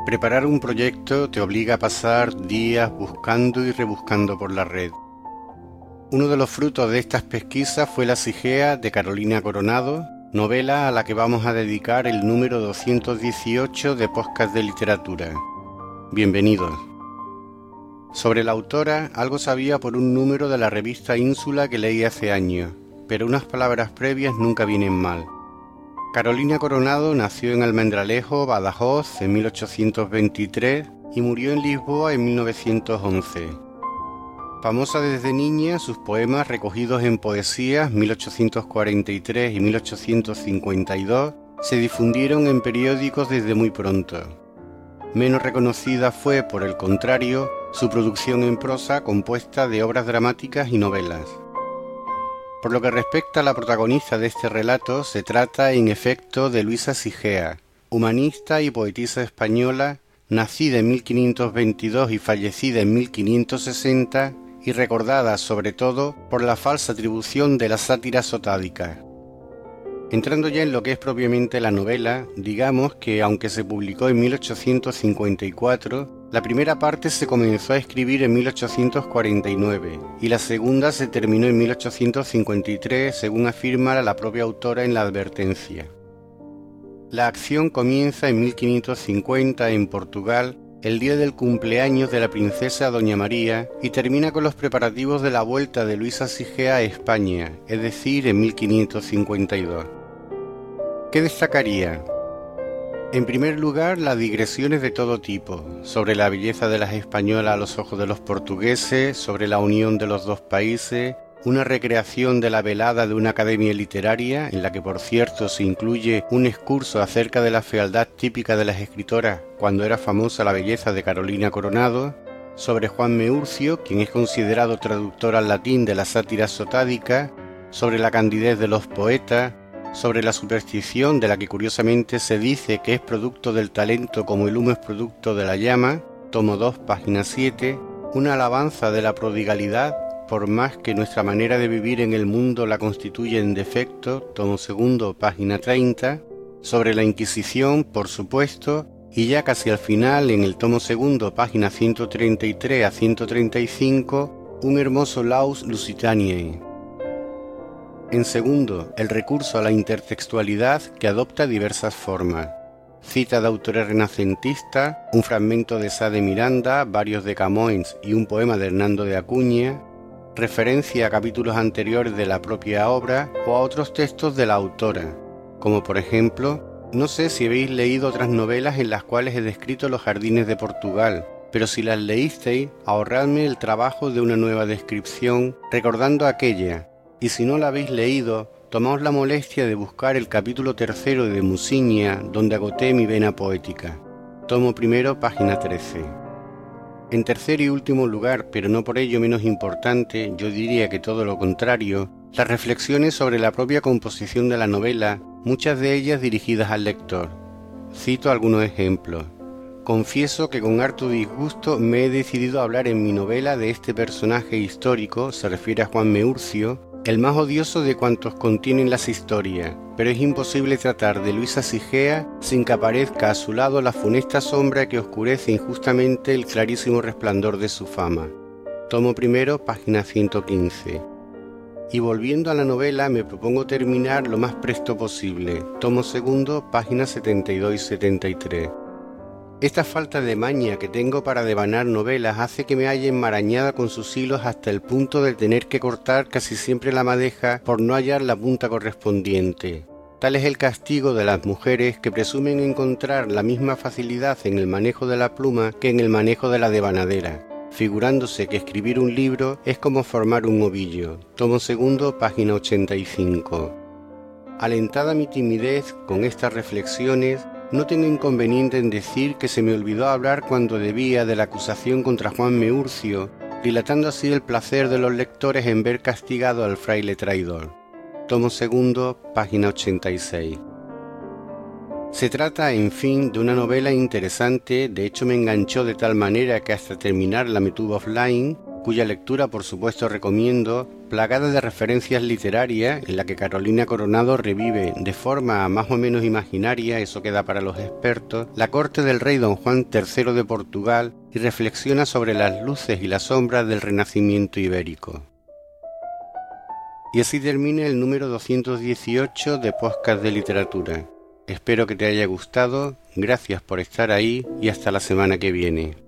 Preparar un proyecto te obliga a pasar días buscando y rebuscando por la red. Uno de los frutos de estas pesquisas fue La Sigea de Carolina Coronado, novela a la que vamos a dedicar el número 218 de Podcast de Literatura. Bienvenidos. Sobre la autora algo sabía por un número de la revista Ínsula que leí hace años, pero unas palabras previas nunca vienen mal. Carolina Coronado nació en Almendralejo, Badajoz, en 1823 y murió en Lisboa en 1911. Famosa desde niña, sus poemas recogidos en Poesías 1843 y 1852 se difundieron en periódicos desde muy pronto. Menos reconocida fue, por el contrario, su producción en prosa compuesta de obras dramáticas y novelas. Por lo que respecta a la protagonista de este relato, se trata en efecto de Luisa Sigea, humanista y poetisa española, nacida en 1522 y fallecida en 1560, y recordada sobre todo por la falsa atribución de la sátira sotádica. Entrando ya en lo que es propiamente la novela, digamos que aunque se publicó en 1854, la primera parte se comenzó a escribir en 1849 y la segunda se terminó en 1853, según afirma la propia autora en la advertencia. La acción comienza en 1550 en Portugal, el día del cumpleaños de la princesa Doña María, y termina con los preparativos de la vuelta de Luisa Sigea a España, es decir, en 1552. ¿Qué destacaría? En primer lugar, las digresiones de todo tipo, sobre la belleza de las españolas a los ojos de los portugueses, sobre la unión de los dos países, una recreación de la velada de una academia literaria, en la que por cierto se incluye un excurso acerca de la fealdad típica de las escritoras cuando era famosa la belleza de Carolina Coronado, sobre Juan Meurcio, quien es considerado traductor al latín de la sátira sotádica, sobre la candidez de los poetas, sobre la superstición de la que curiosamente se dice que es producto del talento como el humo es producto de la llama, tomo 2, página 7, una alabanza de la prodigalidad, por más que nuestra manera de vivir en el mundo la constituye en defecto, tomo 2, página 30, sobre la Inquisición, por supuesto, y ya casi al final, en el tomo 2, página 133 a 135, un hermoso Laus Lusitaniae. En segundo, el recurso a la intertextualidad que adopta diversas formas. Cita de autores renacentistas, un fragmento de Sá de Miranda, varios de Camões y un poema de Hernando de Acuña, referencia a capítulos anteriores de la propia obra o a otros textos de la autora, como por ejemplo, no sé si habéis leído otras novelas en las cuales he descrito los jardines de Portugal, pero si las leísteis, ahorradme el trabajo de una nueva descripción recordando aquella. Y si no la habéis leído, tomaos la molestia de buscar el capítulo 3 de Musiña, donde agoté mi vena poética. Tomo 1, página 13. En tercer y último lugar, pero no por ello menos importante, yo diría que todo lo contrario, las reflexiones sobre la propia composición de la novela, muchas de ellas dirigidas al lector. Cito algunos ejemplos. Confieso que con harto disgusto me he decidido a hablar en mi novela de este personaje histórico, se refiere a Juan Meurcio, el más odioso de cuantos contienen las historias, pero es imposible tratar de Luisa Sigea sin que aparezca a su lado la funesta sombra que oscurece injustamente el clarísimo resplandor de su fama. Tomo 1, página 115. Y volviendo a la novela, me propongo terminar lo más presto posible. Tomo 2, páginas 72 y 73. Esta falta de maña que tengo para devanar novelas hace que me halle enmarañada con sus hilos hasta el punto de tener que cortar casi siempre la madeja por no hallar la punta correspondiente. Tal es el castigo de las mujeres que presumen encontrar la misma facilidad en el manejo de la pluma que en el manejo de la devanadera, figurándose que escribir un libro es como formar un ovillo. Tomo 2, página 85. Alentada mi timidez con estas reflexiones, no tengo inconveniente en decir que se me olvidó hablar cuando debía de la acusación contra Juan Meurcio, dilatando así el placer de los lectores en ver castigado al fraile traidor. Tomo 2, página 86. Se trata, en fin, de una novela interesante, de hecho me enganchó de tal manera que hasta terminarla me tuvo offline, cuya lectura por supuesto recomiendo, plagada de referencias literarias, en la que Carolina Coronado revive de forma más o menos imaginaria, eso queda para los expertos, la corte del rey don Juan III de Portugal y reflexiona sobre las luces y las sombras del Renacimiento ibérico. Y así termina el número 218 de Podcast de Literatura. Espero que te haya gustado, gracias por estar ahí y hasta la semana que viene.